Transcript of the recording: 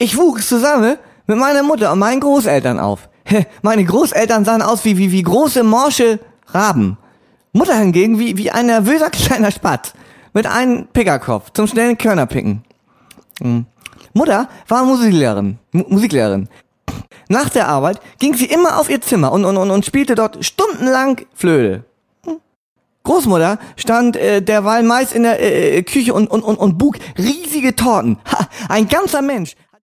Ich wuchs zusammen mit meiner Mutter und meinen Großeltern auf. Meine Großeltern sahen aus wie große morsche Raben. Mutter hingegen wie ein nervöser kleiner Spatz mit einem Pickerkopf zum schnellen Körnerpicken. Mutter war Musiklehrerin. Nach der Arbeit ging sie immer auf ihr Zimmer und spielte dort stundenlang Flöte. Großmutter stand derweil meist in der Küche und buk riesige Torten. Ein ganzer Mensch